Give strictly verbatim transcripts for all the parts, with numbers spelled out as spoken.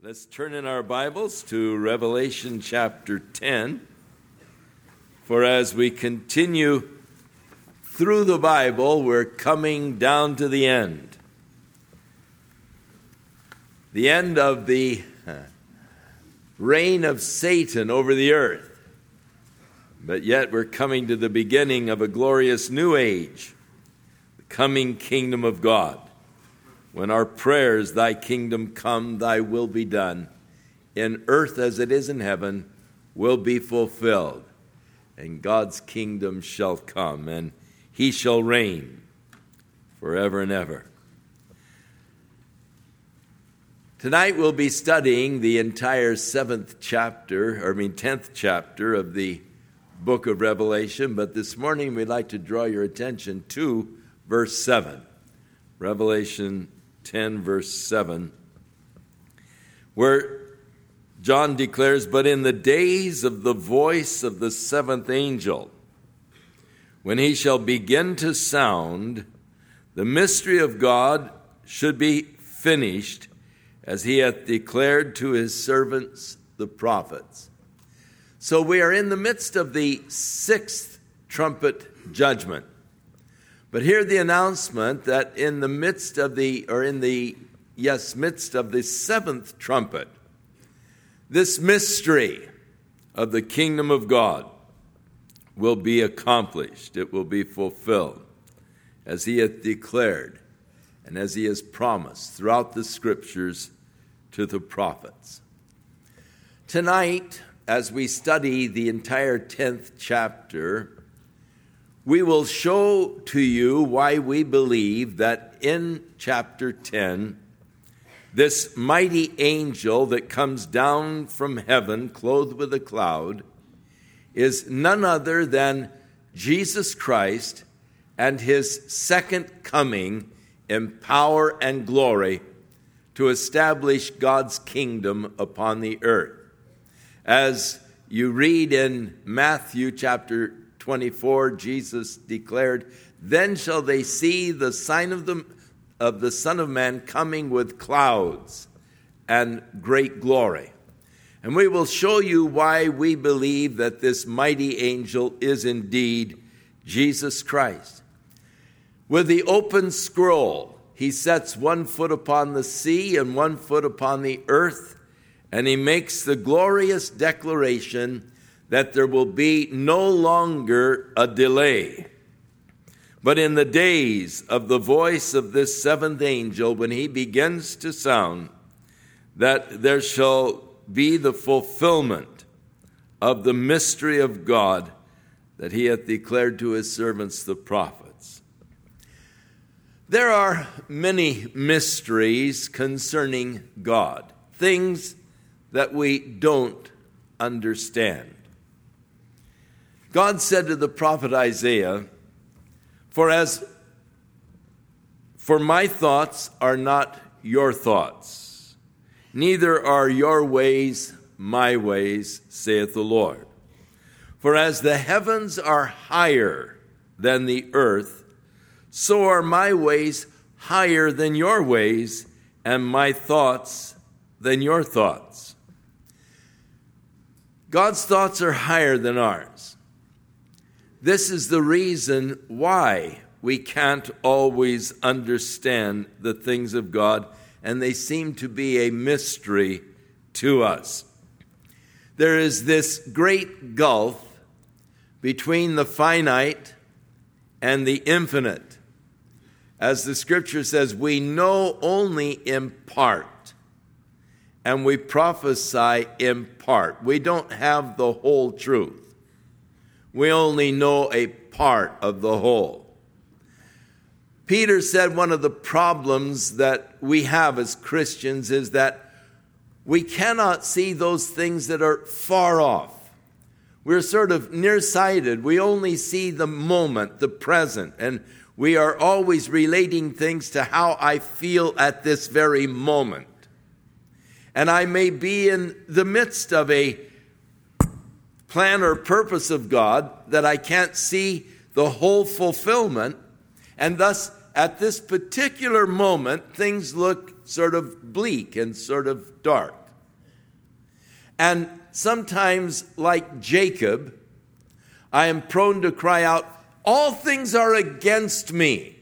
Let's turn in our Bibles to Revelation chapter ten. For as we continue through the Bible, we're coming down to the end. The end of the reign of Satan over the earth. But yet we're coming to the beginning of a glorious new age, the coming kingdom of God. When our prayers, thy kingdom come, thy will be done, in earth as it is in heaven, will be fulfilled. And God's kingdom shall come, and he shall reign forever and ever. Tonight we'll be studying the entire seventh chapter, or I mean tenth chapter of the book of Revelation, but this morning we'd like to draw your attention to verse seven. Revelation ten, verse seven, where John declares, "But in the days of the voice of the seventh angel, when he shall begin to sound, the mystery of God should be finished, as he hath declared to his servants the prophets." So we are in the midst of the sixth trumpet judgment. But hear the announcement that in the midst of the, or in the, yes, midst of the seventh trumpet, this mystery of the kingdom of God will be accomplished. It will be fulfilled as he hath declared and as he has promised throughout the scriptures to the prophets. Tonight, as we study the entire tenth chapter, we will show to you why we believe that in chapter ten, this mighty angel that comes down from heaven, clothed with a cloud, is none other than Jesus Christ and his second coming in power and glory to establish God's kingdom upon the earth. As you read in Matthew chapter twenty-four, Jesus declared, "Then shall they see the sign of the, of the Son of Man coming with clouds and great glory." And we will show you why we believe that this mighty angel is indeed Jesus Christ. With the open scroll, he sets one foot upon the sea and one foot upon the earth, and he makes the glorious declaration that there will be no longer a delay. But in the days of the voice of this seventh angel, when he begins to sound, that there shall be the fulfillment of the mystery of God that he hath declared to his servants, the prophets. There are many mysteries concerning God, things that we don't understand. God said to the prophet Isaiah, For as for my thoughts are not your thoughts, neither are your ways my ways, saith the Lord. For as the heavens are higher than the earth, so are my ways higher than your ways, and my thoughts than your thoughts. God's thoughts are higher than ours. This is the reason why we can't always understand the things of God, and they seem to be a mystery to us. There is this great gulf between the finite and the infinite. As the scripture says, we know only in part, and we prophesy in part. We don't have the whole truth. We only know a part of the whole. Peter said one of the problems that we have as Christians is that we cannot see those things that are far off. We're sort of nearsighted. We only see the moment, the present, and we are always relating things to how I feel at this very moment. And I may be in the midst of a plan or purpose of God that I can't see the whole fulfillment, and thus at this particular moment things look sort of bleak and sort of dark. And sometimes, like Jacob, I am prone to cry out, all things are against me.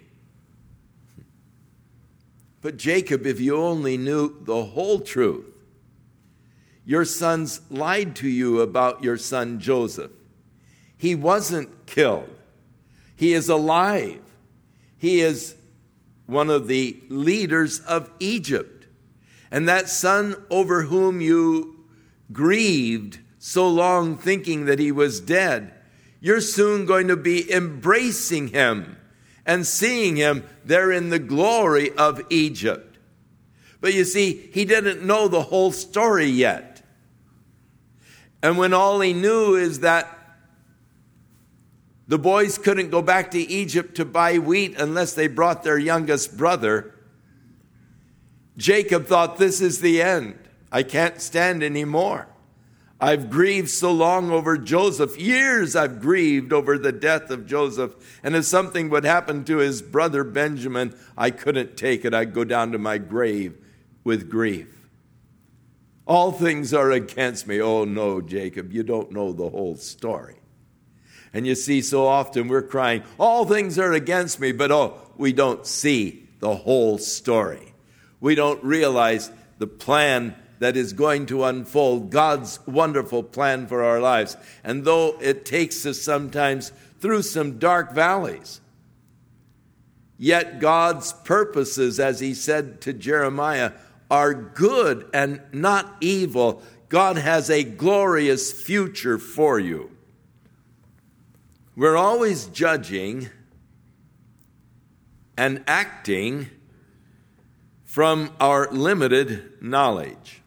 But Jacob, if you only knew the whole truth, your sons lied to you about your son Joseph. He wasn't killed. He is alive. He is one of the leaders of Egypt. And that son over whom you grieved so long thinking that he was dead, you're soon going to be embracing him and seeing him there in the glory of Egypt. But you see, he didn't know the whole story yet. And when all he knew is that the boys couldn't go back to Egypt to buy wheat unless they brought their youngest brother, Jacob thought, this is the end. I can't stand anymore. I've grieved so long over Joseph. Years I've grieved over the death of Joseph. And if something would happen to his brother Benjamin, I couldn't take it. I'd go down to my grave with grief. All things are against me. Oh no, Jacob, you don't know the whole story. And you see, so often we're crying, all things are against me, but oh, we don't see the whole story. We don't realize the plan that is going to unfold, God's wonderful plan for our lives. And though it takes us sometimes through some dark valleys, yet God's purposes, as he said to Jeremiah, are good and not evil. God has a glorious future for you. We're always judging and acting from our limited knowledge.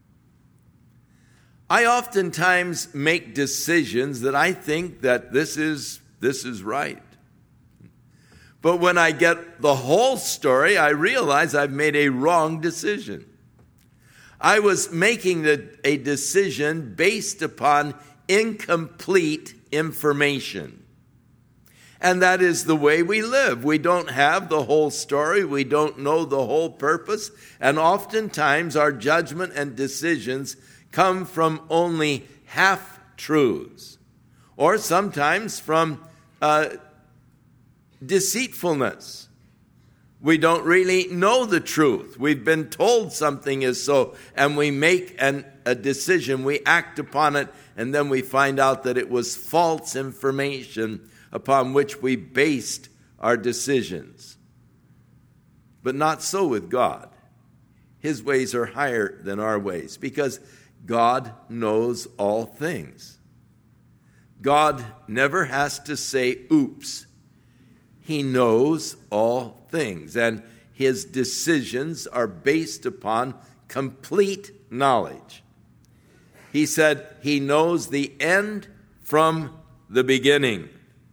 I oftentimes make decisions that I think that this is this is right. But when I get the whole story, I realize I've made a wrong decision. I was making a decision based upon incomplete information. And that is the way we live. We don't have the whole story. We don't know the whole purpose. And oftentimes our judgment and decisions come from only half-truths, or sometimes from uh, deceitfulness. We don't really know the truth. We've been told something is so, and we make an, a decision, we act upon it, and then we find out that it was false information upon which we based our decisions. But not so with God. His ways are higher than our ways, because God knows all things. God never has to say, oops. He knows all things, and his decisions are based upon complete knowledge. He said he knows the end from the beginning.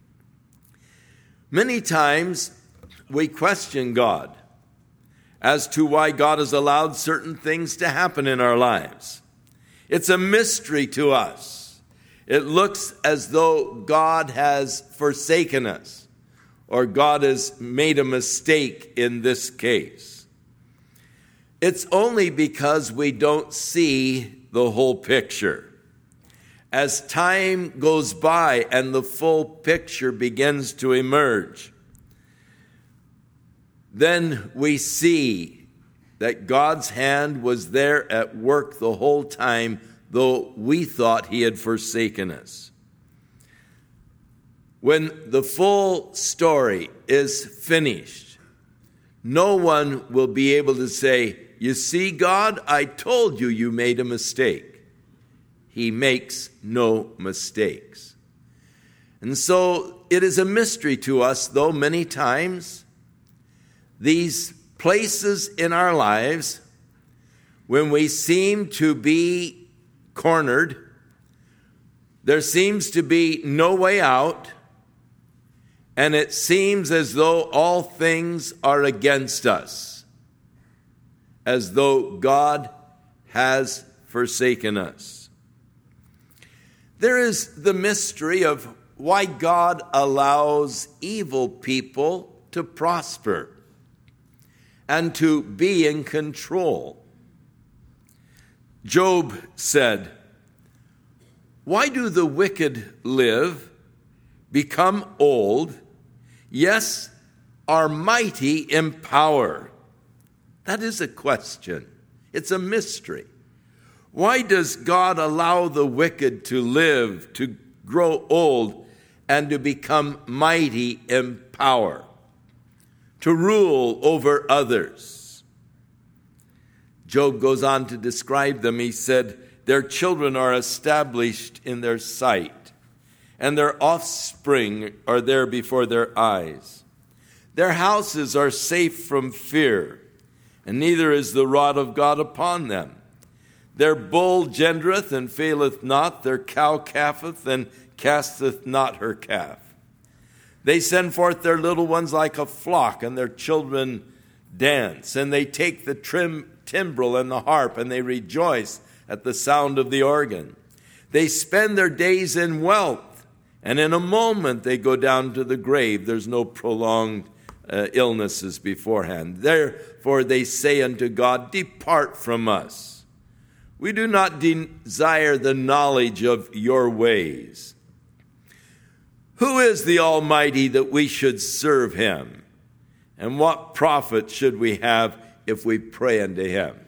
Many times we question God as to why God has allowed certain things to happen in our lives. It's a mystery to us. It looks as though God has forsaken us, or God has made a mistake in this case. It's only because we don't see the whole picture. As time goes by and the full picture begins to emerge, then we see that God's hand was there at work the whole time, though we thought he had forsaken us. When the full story is finished, no one will be able to say, you see, God, I told you you made a mistake. He makes no mistakes. And so it is a mystery to us, though many times these places in our lives when we seem to be cornered, there seems to be no way out, and it seems as though all things are against us, as though God has forsaken us. There is the mystery of why God allows evil people to prosper and to be in control. Job said, Why do the wicked live, become old, yes, are mighty in power? That is a question. It's a mystery. Why does God allow the wicked to live, to grow old, and to become mighty in power, to rule over others? Job goes on to describe them. He said, their children are established in their sight, and their offspring are there before their eyes. Their houses are safe from fear, and neither is the rod of God upon them. Their bull gendereth and faileth not, their cow calveth and casteth not her calf. They send forth their little ones like a flock, and their children dance, and they take the trim, timbrel and the harp, and they rejoice at the sound of the organ. They spend their days in wealth, and in a moment they go down to the grave. There's no prolonged uh, illnesses beforehand. Therefore they say unto God, depart from us. We do not desire the knowledge of your ways. Who is the Almighty that we should serve him? And what profit should we have if we pray unto him?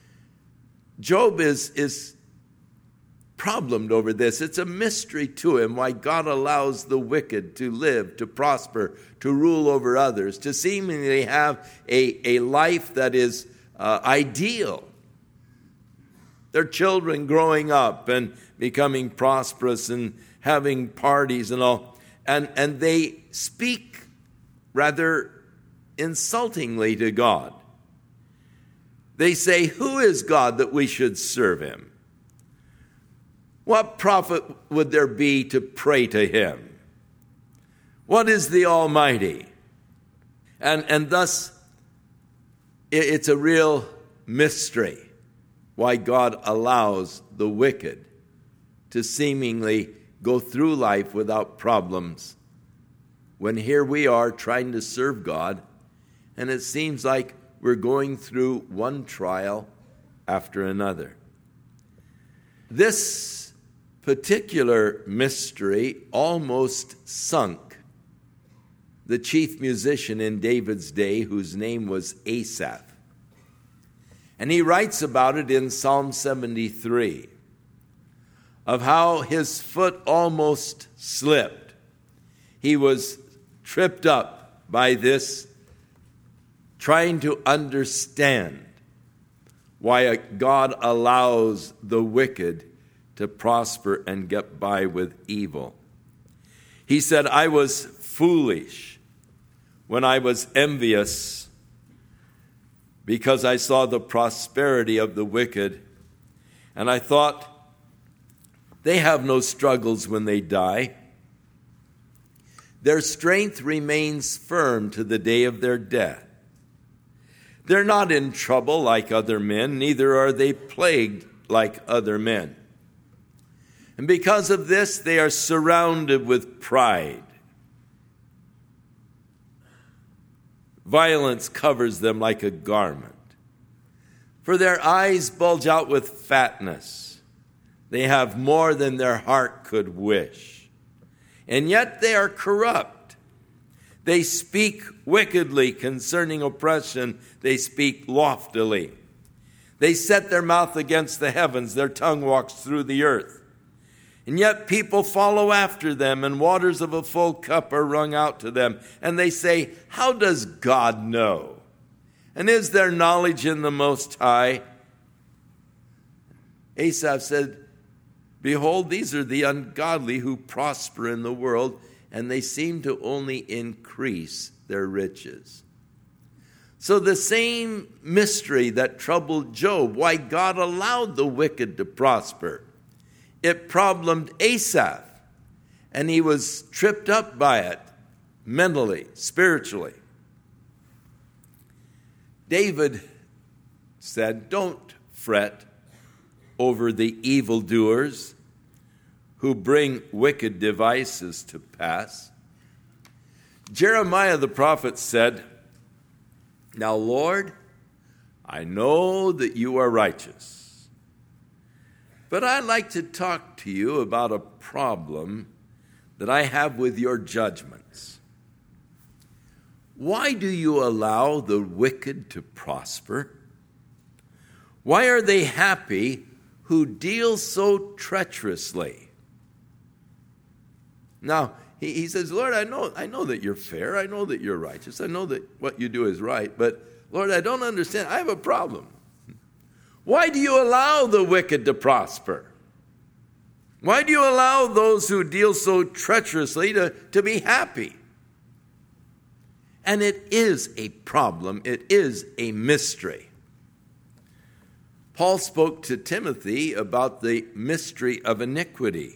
Job is, is problemed over this. It's a mystery to him why God allows the wicked to live, to prosper, to rule over others, to seemingly have a, a life that is uh, ideal. Their children growing up and becoming prosperous and having parties and all. And, and they speak rather insultingly to God. They say, who is God that we should serve him? What profit would there be to pray to him? What is the Almighty? And, and thus, it's a real mystery why God allows the wicked to seemingly go through life without problems, when here we are trying to serve God, and it seems like we're going through one trial after another. This particular mystery almost sunk the chief musician in David's day, whose name was Asaph. And he writes about it in Psalm seventy-three, of how his foot almost slipped. He was tripped up by this, trying to understand why God allows the wicked to prosper and get by with evil. He said, I was foolish when I was envious because I saw the prosperity of the wicked, and I thought, they have no struggles when they die. Their strength remains firm to the day of their death. They're not in trouble like other men, neither are they plagued like other men. And because of this, they are surrounded with pride. Violence covers them like a garment. For their eyes bulge out with fatness. They have more than their heart could wish. And yet they are corrupt. They speak wickedly concerning oppression. They speak loftily. They set their mouth against the heavens. Their tongue walks through the earth. And yet people follow after them, and waters of a full cup are wrung out to them. And they say, how does God know? And is there knowledge in the Most High? Asaph said, behold, these are the ungodly who prosper in the world, and they seem to only increase their riches. So the same mystery that troubled Job, why God allowed the wicked to prosper, it problemed Asaph, and he was tripped up by it mentally, spiritually. David said, don't fret over the evildoers who bring wicked devices to pass. Jeremiah the prophet said, now, Lord, I know that you are righteous. But I'd like to talk to you about a problem that I have with your judgments. Why do you allow the wicked to prosper? Why are they happy who deal so treacherously? Now, he, he says, Lord, I know, I know that you're fair. I know that you're righteous. I know that what you do is right. But, Lord, I don't understand. I have a problem. Why do you allow the wicked to prosper? Why do you allow those who deal so treacherously to, to be happy? And it is a problem. It is a mystery. Paul spoke to Timothy about the mystery of iniquity.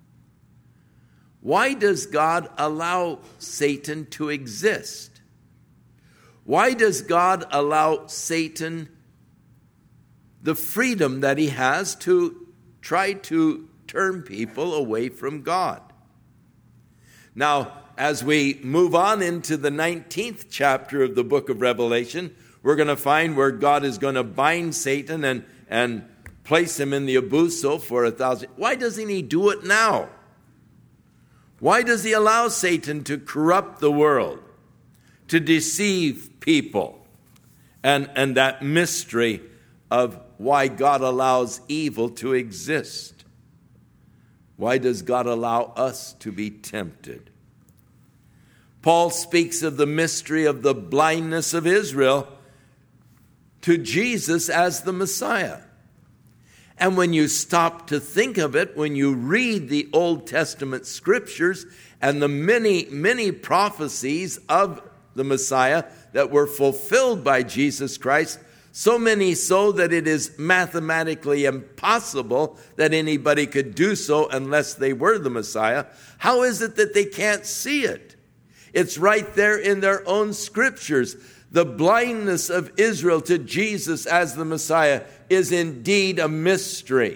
Why does God allow Satan to exist? Why does God allow Satan the freedom that he has to try to turn people away from God? Now, as we move on into the nineteenth chapter of the book of Revelation, we're going to find where God is going to bind Satan and, and place him in the abuso for a thousand. Why doesn't he do it now? Why does he allow Satan to corrupt the world, to deceive people? And, and that mystery of why God allows evil to exist. Why does God allow us to be tempted? Paul speaks of the mystery of the blindness of Israel to Jesus as the Messiah. And when you stop to think of it, when you read the Old Testament scriptures and the many, many prophecies of the Messiah that were fulfilled by Jesus Christ, so many so that it is mathematically impossible that anybody could do so unless they were the Messiah, how is it that they can't see it? It's right there in their own scriptures. The blindness of Israel to Jesus as the Messiah is indeed a mystery.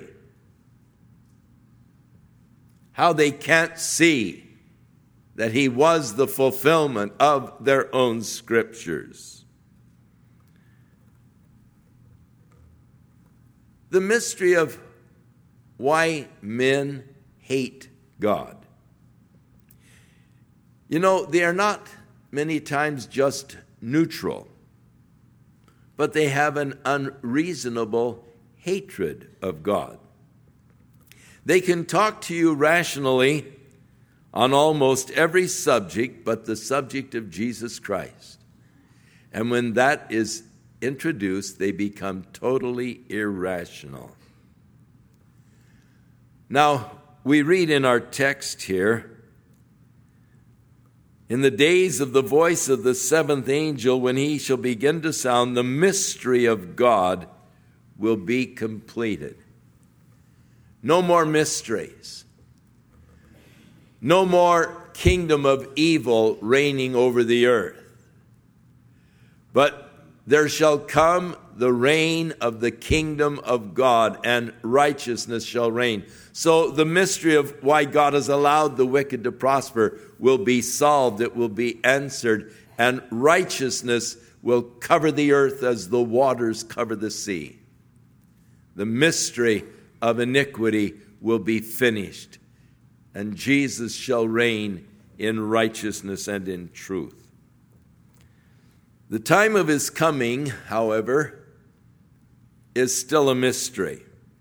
How they can't see that he was the fulfillment of their own scriptures. The mystery of why men hate God. You know, they are not many times just neutral, but they have an unreasonable hatred of God. They can talk to you rationally on almost every subject but the subject of Jesus Christ. And when that is introduced, they become totally irrational. Now, we read in our text here, in the days of the voice of the seventh angel, when he shall begin to sound, the mystery of God will be completed. No more mysteries. No more kingdom of evil reigning over the earth. But there shall come the reign of the kingdom of God, and righteousness shall reign. So the mystery of why God has allowed the wicked to prosper will be solved. It will be answered, and righteousness will cover the earth as the waters cover the sea. The mystery of iniquity will be finished, and Jesus shall reign in righteousness and in truth. The time of his coming, however, is still a mystery.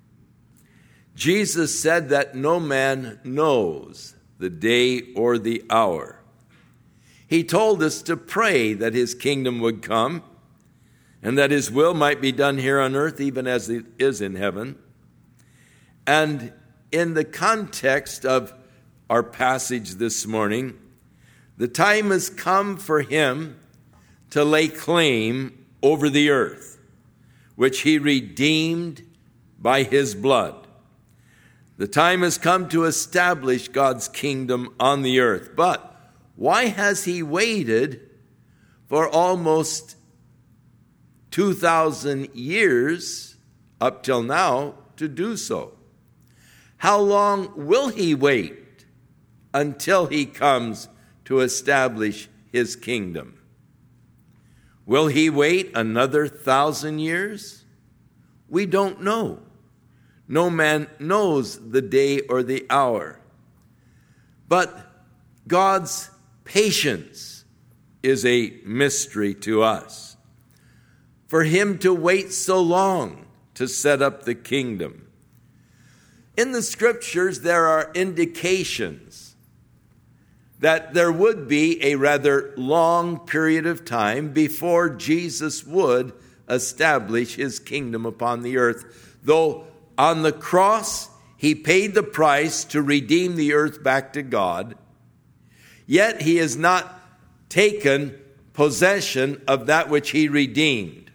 Jesus said that no man knows the day or the hour. He told us to pray that his kingdom would come and that his will might be done here on earth even as it is in heaven. And in the context of our passage this morning, the time has come for him to lay claim over the earth, which he redeemed by his blood. The time has come to establish God's kingdom on the earth. But why has he waited for almost two thousand years up till now to do so? How long will he wait until he comes to establish his kingdom? Will he wait another thousand years? We don't know. no man knows the day or the hour. But God's patience is a mystery to us. For him to wait so long to set up the kingdom. In the scriptures, there are indications that there would be a rather long period of time before Jesus would establish his kingdom upon the earth. Though on the cross, he paid the price to redeem the earth back to God, yet he has not taken possession of that which he redeemed.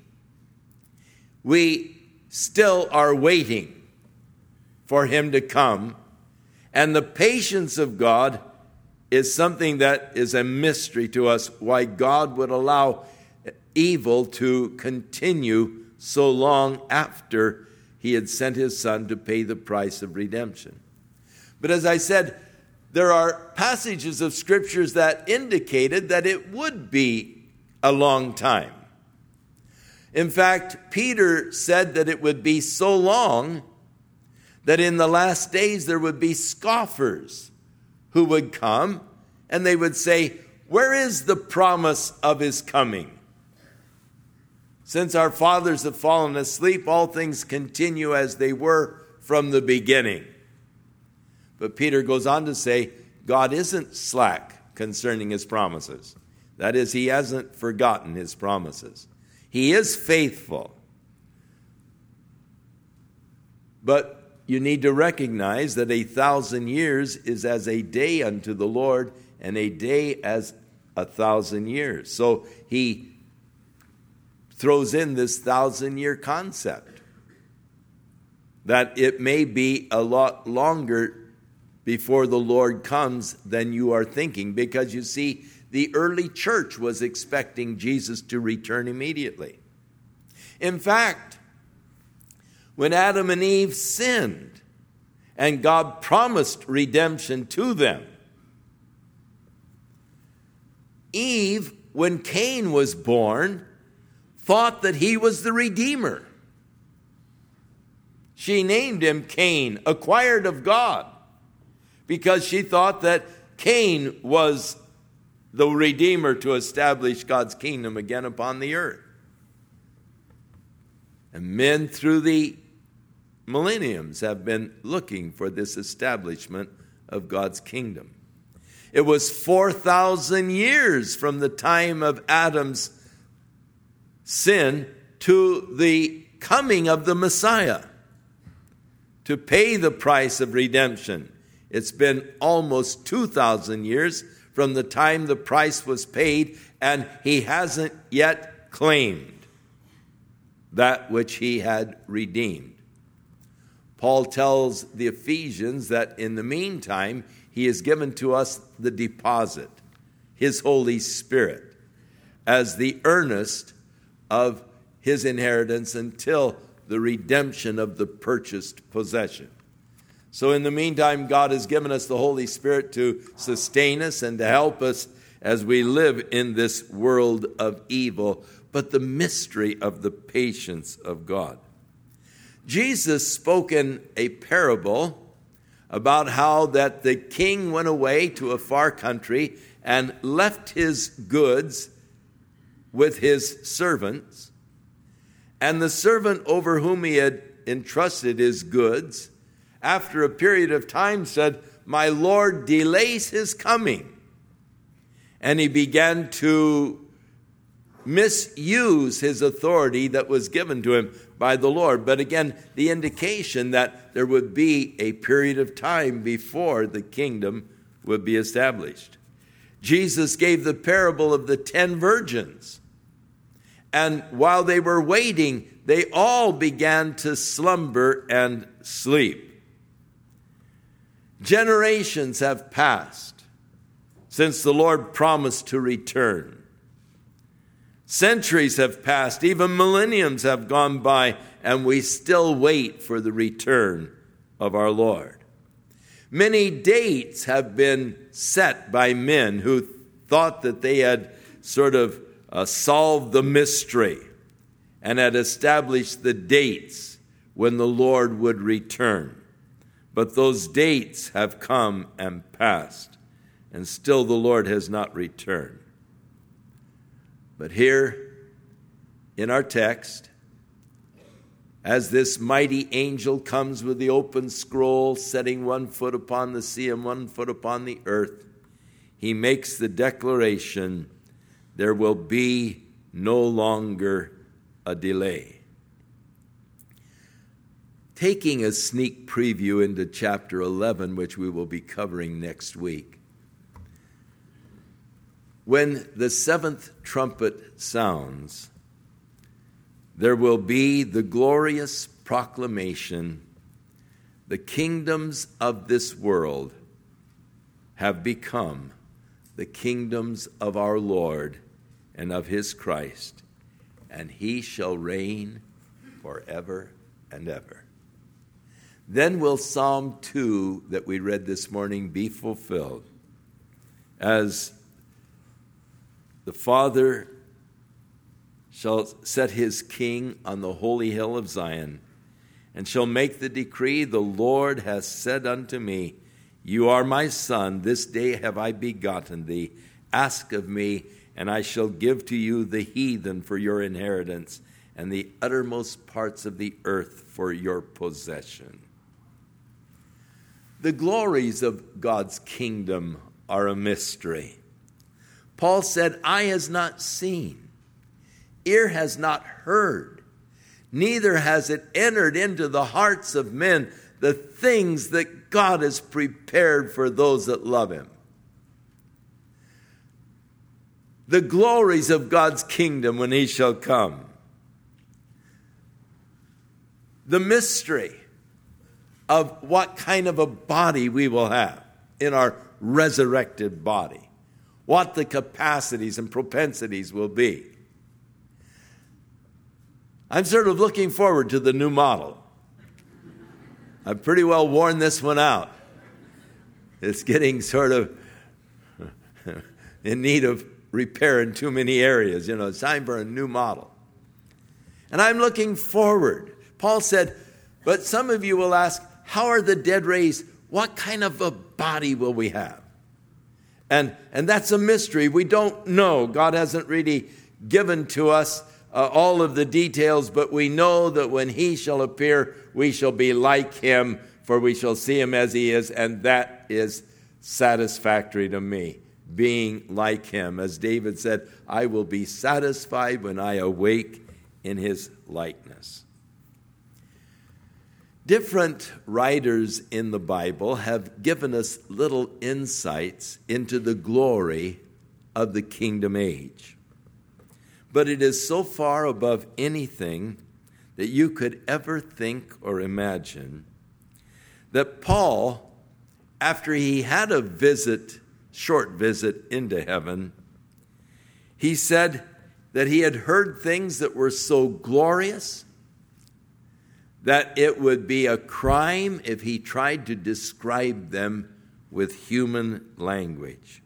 We still are waiting for him to come, and the patience of God is something that is a mystery to us, why God would allow evil to continue so long after he had sent his son to pay the price of redemption. But as I said, there are passages of scriptures that indicated that it would be a long time. In fact, Peter said that it would be so long that in the last days there would be scoffers who would come and they would say, "Where is the promise of his coming? Since our fathers have fallen asleep, all things continue as they were from the beginning." But Peter goes on to say, God isn't slack concerning his promises. That is, he hasn't forgotten his promises. He is faithful. But you need to recognize that a thousand years is as a day unto the Lord, and a day as a thousand years. So he throws in this thousand-year concept, that it may be a lot longer before the Lord comes than you are thinking, because you see, the early church was expecting Jesus to return immediately. In fact, when Adam and Eve sinned and God promised redemption to them, Eve, when Cain was born, thought that he was the Redeemer. She named him Cain, acquired of God, because she thought that Cain was the Redeemer to establish God's kingdom again upon the earth. And men through the millenniums have been looking for this establishment of God's kingdom. It was four thousand years from the time of Adam's sin to the coming of the Messiah to pay the price of redemption. It's been almost two thousand years from the time the price was paid, and he hasn't yet claimed that which he had redeemed. Paul tells the Ephesians that in the meantime, he has given to us the deposit, his Holy Spirit, as the earnest of his inheritance until the redemption of the purchased possession. So in the meantime, God has given us the Holy Spirit to sustain us and to help us as we live in this world of evil, but the mystery of the patience of God. Jesus spoke in a parable about how that the king went away to a far country and left his goods with his servants. And the servant over whom he had entrusted his goods, after a period of time said, "My Lord delays his coming." And he began to misuse his authority that was given to him by the Lord. But again, the indication that there would be a period of time before the kingdom would be established. Jesus gave the parable of the ten virgins. And while they were waiting, they all began to slumber and sleep. Generations have passed since the Lord promised to return. Centuries have passed, even millenniums have gone by, and we still wait for the return of our Lord. Many dates have been set by men who thought that they had sort of uh, solved the mystery and had established the dates when the Lord would return. But those dates have come and passed, and still the Lord has not returned. But here in our text, as this mighty angel comes with the open scroll, setting one foot upon the sea and one foot upon the earth, he makes the declaration, there will be no longer a delay. Taking a sneak preview into chapter eleven, which we will be covering next week, when the seventh trumpet sounds, there will be the glorious proclamation, the kingdoms of this world have become the kingdoms of our Lord and of his Christ, and he shall reign forever and ever. Then will Psalm two that we read this morning be fulfilled, as the Father shall set his king on the holy hill of Zion, and shall make the decree, the Lord hath said unto me, you are my son, this day have I begotten thee. Ask of me, and I shall give to you the heathen for your inheritance, and the uttermost parts of the earth for your possession. The glories of God's kingdom are a mystery. Paul said, eye has not seen, ear has not heard, neither has it entered into the hearts of men the things that God has prepared for those that love him. The glories of God's kingdom when he shall come. The mystery of what kind of a body we will have in our resurrected body. What the capacities and propensities will be. I'm sort of looking forward to the new model. I've pretty well worn this one out. It's getting sort of in need of repair in too many areas. You know, it's time for a new model. And I'm looking forward. Paul said, but some of you will ask, how are the dead raised? What kind of a body will we have? And, and that's a mystery. We don't know. God hasn't really given to us uh, all of the details, but we know that when he shall appear, we shall be like him, for we shall see him as he is, and that is satisfactory to me, being like him. As David said, I will be satisfied when I awake in his likeness. Different writers in the Bible have given us little insights into the glory of the kingdom age. But it is so far above anything that you could ever think or imagine that Paul, after he had a visit, short visit into heaven, he said that he had heard things that were so glorious that it would be a crime if he tried to describe them with human language.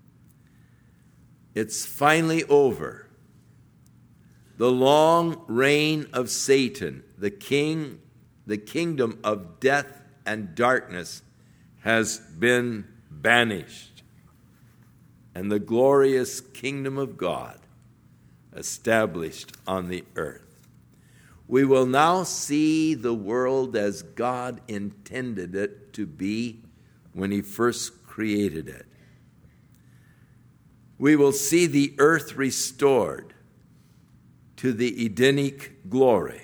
It's finally over. The long reign of Satan, the king, the kingdom of death and darkness, has been banished, and the glorious kingdom of God established on the earth. We will now see the world as God intended it to be when he first created it. We will see the earth restored to the Edenic glory.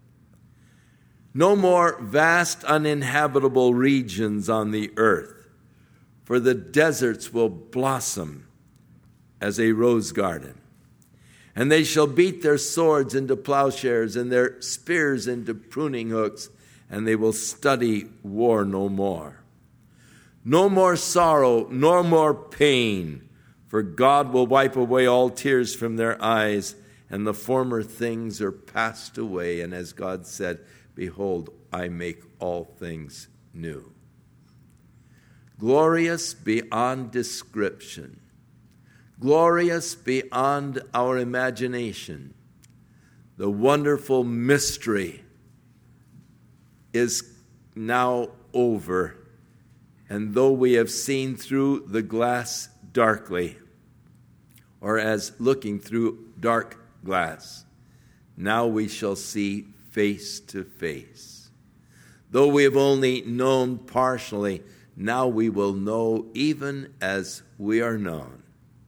No more vast uninhabitable regions on the earth, for the deserts will blossom as a rose garden. And they shall beat their swords into plowshares and their spears into pruning hooks, and they will study war no more. No more sorrow, nor more pain, for God will wipe away all tears from their eyes, and the former things are passed away. And as God said, behold, I make all things new. Glorious beyond description. Glorious beyond our imagination, the wonderful mystery is now over, and though we have seen through the glass darkly, or as looking through dark glass, now we shall see face to face. Though we have only known partially, now we will know even as we are known.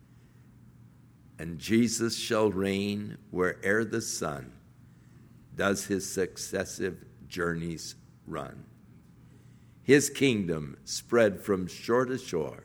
And Jesus shall reign where'er the sun does his successive journeys run. His kingdom spread from shore to shore.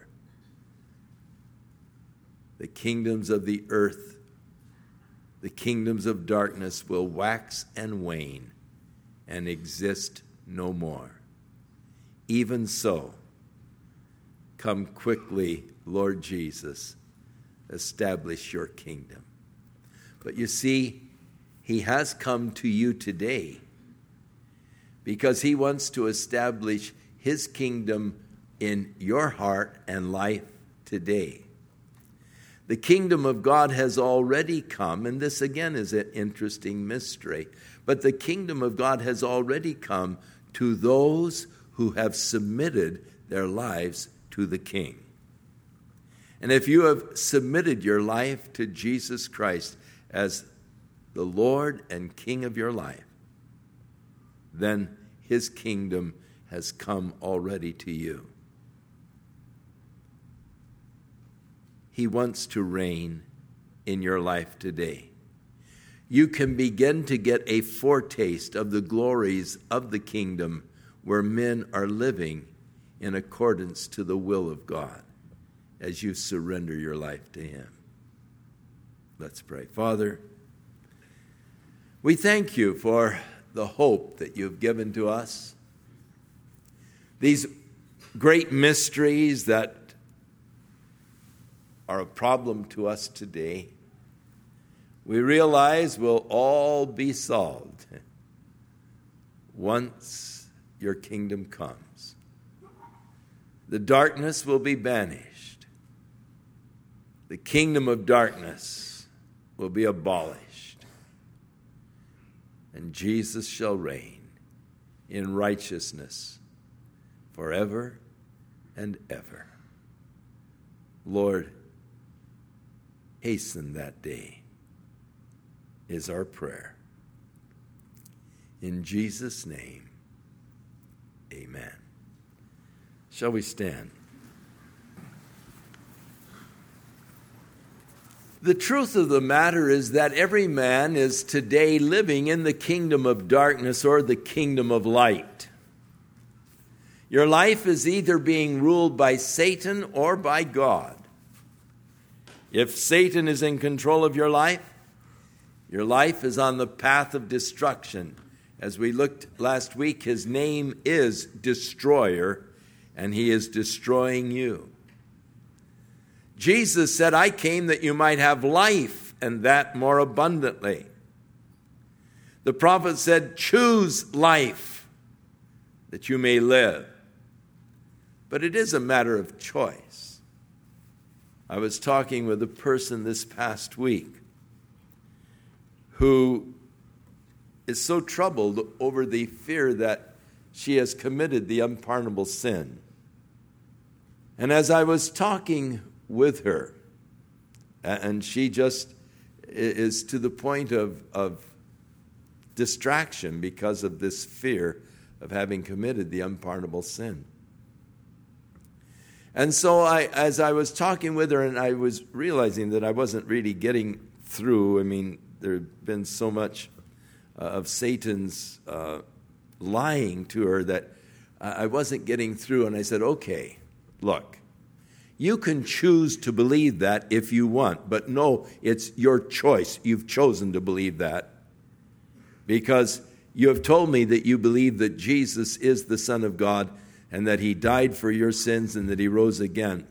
The kingdoms of the earth, the kingdoms of darkness will wax and wane and exist no more. Even so, come quickly, Lord Jesus, establish your kingdom. But you see, he has come to you today because he wants to establish his kingdom in your heart and life today. The kingdom of God has already come, and this again is an interesting mystery, but the kingdom of God has already come to those who have submitted their lives to the King. And if you have submitted your life to Jesus Christ as the Lord and King of your life, then his kingdom has come already to you. He wants to reign in your life today. You can begin to get a foretaste of the glories of the kingdom where men are living in accordance to the will of God as you surrender your life to him. Let's pray. Father, we thank you for the hope that you've given to us. These great mysteries that are a problem to us today, we realize will all be solved once your kingdom comes. The darkness will be banished. The kingdom of darkness will be abolished. And Jesus shall reign in righteousness forever and ever. Lord, hasten that day is our prayer. In Jesus' name, amen. Shall we stand? The truth of the matter is that every man is today living in the kingdom of darkness or the kingdom of light. Your life is either being ruled by Satan or by God. If Satan is in control of your life, your life is on the path of destruction. As we looked last week, his name is Destroyer, and he is destroying you. Jesus said, I came that you might have life, and that more abundantly. The prophet said, choose life, that you may live. But it is a matter of choice. I was talking with a person this past week who is so troubled over the fear that she has committed the unpardonable sin. And as I was talking with her, and she just is to the point of, of distraction because of this fear of having committed the unpardonable sin. And so I, as I was talking with her, and I was realizing that I wasn't really getting through. I mean, there had been so much uh, of Satan's uh, lying to her that I wasn't getting through. And I said, okay, look, you can choose to believe that if you want, but no, it's your choice. You've chosen to believe that because you have told me that you believe that Jesus is the Son of God and that he died for your sins and that he rose again.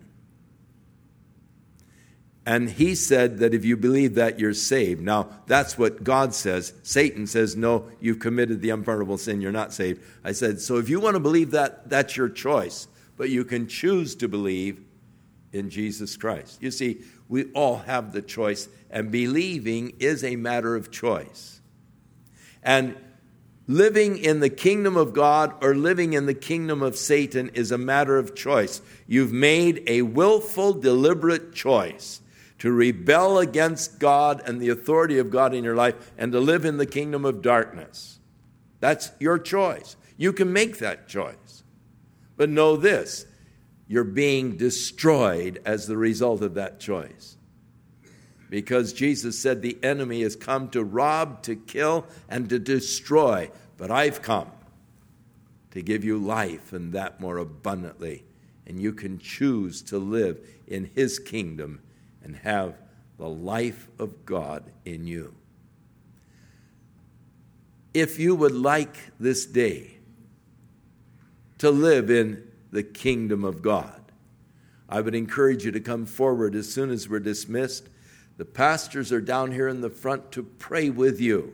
And he said that if you believe that, you're saved. Now, that's what God says. Satan says, no, you've committed the unpardonable sin, you're not saved. I said, so if you want to believe that, that's your choice. But you can choose to believe in Jesus Christ. You see, we all have the choice, and believing is a matter of choice. And Living in the kingdom of God or living in the kingdom of Satan is a matter of choice. You've made a willful, deliberate choice to rebel against God and the authority of God in your life and to live in the kingdom of darkness. That's your choice. You can make that choice. But know this, you're being destroyed as the result of that choice. Because Jesus said the enemy has come to rob, to kill, and to destroy. But I've come to give you life and that more abundantly. And you can choose to live in his kingdom and have the life of God in you. If you would like this day to live in the kingdom of God, I would encourage you to come forward as soon as we're dismissed. The pastors are down here in the front to pray with you.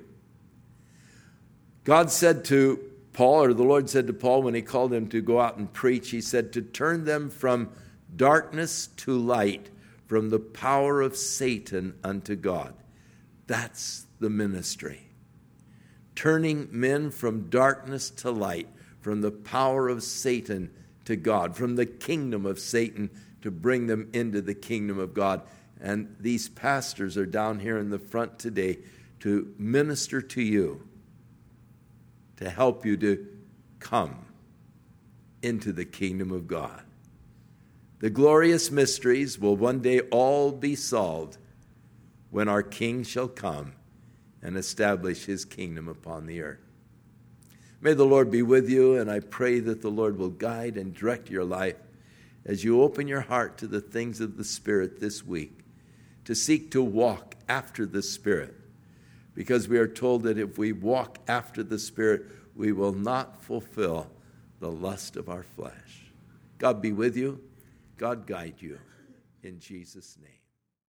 God said to Paul, or the Lord said to Paul when he called him to go out and preach, he said to turn them from darkness to light, from the power of Satan unto God. That's the ministry. Turning men from darkness to light, from the power of Satan to God, from the kingdom of Satan to bring them into the kingdom of God. And these pastors are down here in the front today to minister to you, to help you to come into the kingdom of God. The glorious mysteries will one day all be solved when our King shall come and establish his kingdom upon the earth. May the Lord be with you, and I pray that the Lord will guide and direct your life as you open your heart to the things of the Spirit this week, to seek to walk after the Spirit, because we are told that if we walk after the Spirit, we will not fulfill the lust of our flesh. God be with you. God guide you. In Jesus' name.